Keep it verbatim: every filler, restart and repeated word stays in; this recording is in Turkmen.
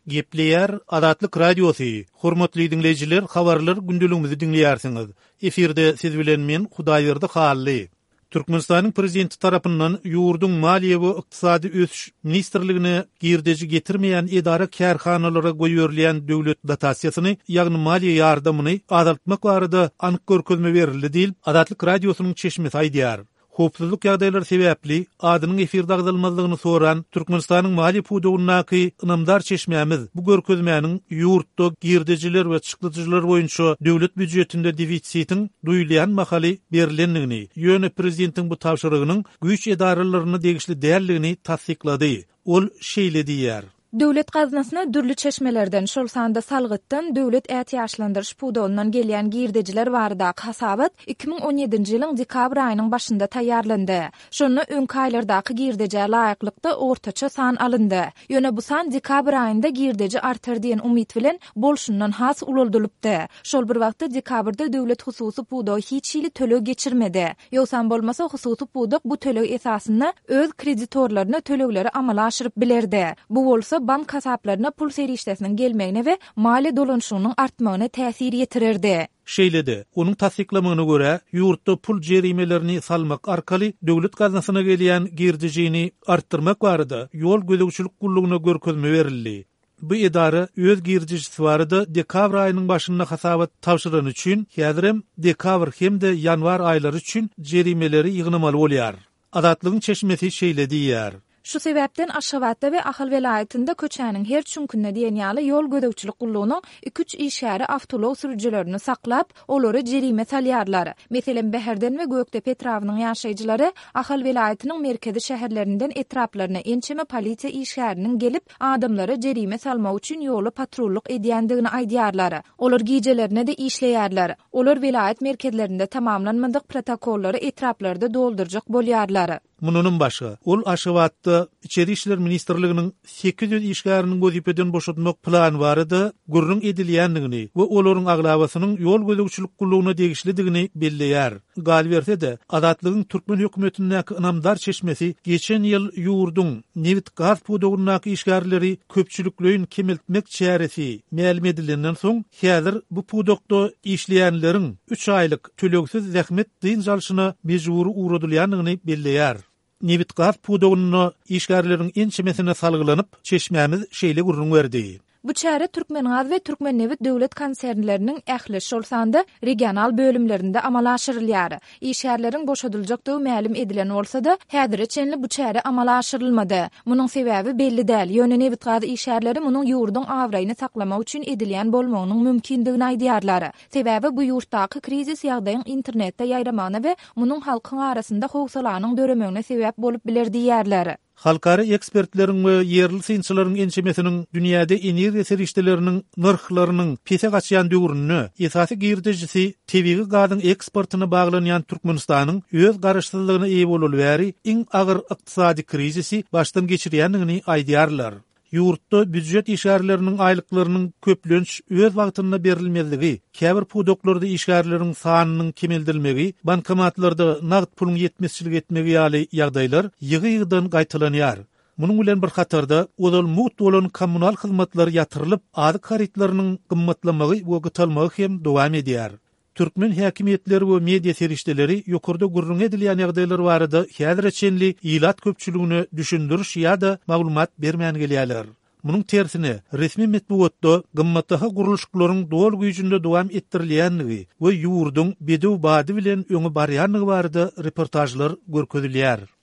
Gepleyer Adatlyk Radiosu. Hormatly dinleyijiler, habarlar gündülüğümüzü dinleýärsiňiz. Eferde siz bilen men Hudaýberdi Hally. Türkmenistanyň prezidenti tarapyndan ýurdun maliýe we ykdysady ösüş ministrligine girdeji getirmeýän edara kärhanalara goýberlen döwlet dotasiýasyny, ýagny maliýe ýardamyny azaltmak barada anyk görkezme berildi diýip Adatlyk Radiosynyň çeşmesi aýdýar. Hopsuzluk ýagdaýlary sebäpli adynyň efirde agdalmalygyny soran Türkmenistanyň mali pudugynaky ynamdar çeşmämiz bu görkezmäniň ýurtda girdijiler we çykdyjylar boýunça döwlet büdjetinde defisitin duýulýan mahaly berilendigini, ýöne prezidentiň bu tapşyrygynyň güýç edaralaryna degişli dälligini tasdiklady. Ol şeýle diýär: Döwlet gaznasyna dürli çeşmelerden şol sanda salgytdan döwlet ätiýaşlandyryş pudogundan gelýän girdijiler barada hasabat iki bin on ýedinji ýylyň dekabr aýynyň başynda taýýarlandy. Şonu öňki aýlardaky girdije laýyklykda ortaça san alyndy. Ýöne bu san dekabr aýynda girdiji artar diýen umyt bilen bolşundan has ululdylypdy. Şol bir wagtda dekabrda döwlet hususy pudo hiç ýyly tölegi geçirmedi. Ýoksa bolmasa hususy pudok bu tölegi esasyna öz kreditorlaryna tölegleri amala aşyryp bilerdi. Bu bolsa bank hasaplaryna pul serişdesiniň gelmegine we mali dolanşygynyň artmagyna täsir ýetirirdi. Şeýledi. Onuň tasdiklamagyna görä, ýurtda pul jerimelerini salmak arkaly döwlet gaznasyna gelýän girdijini artdyrmak barada ýol gözegçilik gullugyna görkezme berildi. Bu edara öz girdijisi barada dekabr aýynyň başynda hasabat tapşyran üçin, häzirem dekabr hemde ýanwar aýlary üçin jerimeleri ýygnamaly bolýar. Adatlygyň çeşmesi şeýle diýär: Şu sebäpden Aşgabatda we Ahal welaýatynda köçäniň her çünkünde diýen ýaly ýol gödökçilik gullugynyň iki üç işgäri awtolog sürüjilerini saklap, olary jerime salýarlar. Meselem Beherden we Göktepe etrawynyň ýaşaýjylary Ahal welaýatynyň merkezi şäherlerinden etraplaryna ençeme polisiýa işgäriniň gelip adamlara jerime salmak üçin ýoly patrullyk edýändigini aýdýarlar. Olar gijelerine de işleýärler. Olar welaýat merkezlerinde tamamlanmadyk protokollary etraplarda doldurjak bolýarlar. Mununun başga, ol Aşgabatda İçeri işler Ministrliginiň sekiz yüz işgäriniň gözipeden boşatmak plany barada gurrun edilýändigini we olaryň aglabasynyň ýol gözegçilik gullugyna degişlidigini belleýär. Galberse de Adatlygyň Türkmen hökümetiniň ynamdar çeşmesi geçen ýyl ýurdun Nevit gaz pudugynaky işgärleri köpçülikleýin kemeltmek çäresi ma'lum edilenden soň häzir bu pudokda işleýänleriň üç aýlyk tölegsiz zähmet dynjalyşyna mejburi uğradylýandygyny belleýär. Nevit gaz pudogyny işgärleriň ençemesine salgylanyp çeşmämiz şeýle gurrun berdi. Bu çäre Türkmengaz we Türkmennewit döwlet konsernleriniň ähli şolsanda regional bölümlerinde amala aşyrylýar. İşgärleriň boşadyljakdygy ma'lum edilen bolsa-da, häzirçe bu çäre amala aşyrylmady. Munyň sebäbi belli däl. Ýöne Nevit gaz işgärleri munyň ýurdun awraýyny saklamak üçin edilýän bolmagynyň mümkindigini aýdýarlar. Sebäbi bu ýurtdaky krizis ýagdaýyň internetde ýaýramany we munyň halkyň arasynda howsalanyň döremegine sebäp bolup biler diýärler. Halkara ekspertleriň we ýerli synçylaryň ençemesiniň dünýäde energiýa serişdeleriniň narhlarynyň pese gaçýan döwrüni, esasy girdijisi tebigi gazyň eksportyna baglanýan Türkmenistanyň öz garaşsyzlygyna eýe boluly bäri iň agyr ykdysady krizisi başdan geçirýändigini aýdýarlar. Ýurtda büdjet işgärleriniň aýlyklarynyň köplenç öz wagtynda berilmezligi, käbir pudoklarda işgärleriň sanynyň kemeldilmegi, bankomatlarda nagd puluň ýetmezçilik etmegi ýaly ýagdaýlar ýygy-ýygydan gaýtalanýar. Munyň bilen bir hatarda odal mut bolan kommunal hyzmatlar ýatyrylyp, ady karitlarynyň gymmatlanmagy we gytalmagy hem dowam edýär. Türkmen häkimetleri we media serişdeleri ýokurda gurrun edilýän ýagdaýlar barada häzirçenli ýylat köpçüligini düşündiriş ýa-da maglumat bermän gelýärler. Munyň tersine resmi metbuatda gymmatdaha guruluşlaryň dol güýjünde dowam etdirilýändigi we ýurdun bedew bady bilen öňe barýanlygy barada reportajlar görkezilýär.